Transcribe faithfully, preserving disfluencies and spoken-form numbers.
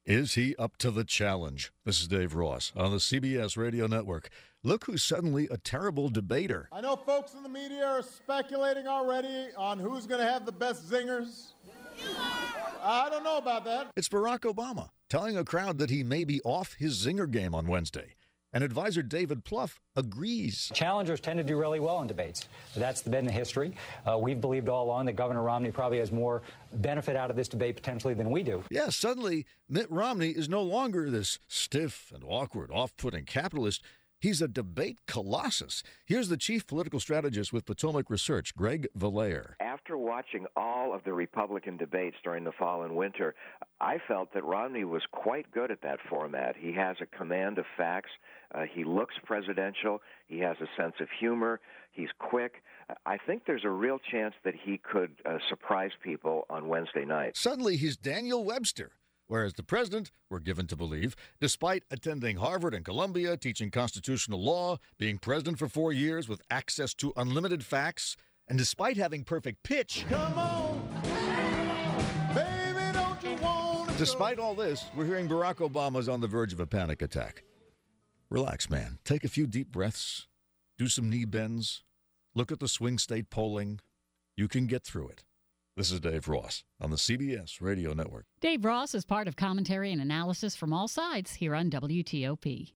Is he up to the challenge? This is Dave Ross on the C B S Radio Network. Look who's suddenly a terrible debater. I know folks in the media are speculating already on who's going to have the best zingers. I don't know about that. It's Barack Obama telling a crowd that he may be off his zinger game on Wednesday. And advisor David Plouffe agrees. Challengers tend to do really well in debates. That's been the history. Uh, we've believed all along that Governor Romney probably has more benefit out of this debate potentially than we do. Yeah, suddenly Mitt Romney is no longer this stiff and awkward, off-putting capitalist. He's a debate colossus. Here's the chief political strategist with Potomac Research, Greg Vallejo. After watching all of the Republican debates during the fall and winter, I felt that Romney was quite good at that format. He has a command of facts. Uh, he looks presidential. He has a sense of humor. He's quick. I think there's a real chance that he could uh, surprise people on Wednesday night. Suddenly, he's Daniel Webster. Whereas the president, we're given to believe, despite attending Harvard and Columbia, teaching constitutional law, being president for four years with access to unlimited facts, and despite having perfect pitch, Come on, baby, don't you want to despite all this, we're hearing Barack Obama's on the verge of a panic attack. Relax, man. Take a few deep breaths. Do some knee bends. Look at the swing state polling. You can get through it. This is Dave Ross on the C B S Radio Network. Dave Ross is part of commentary and analysis from all sides here on W T O P.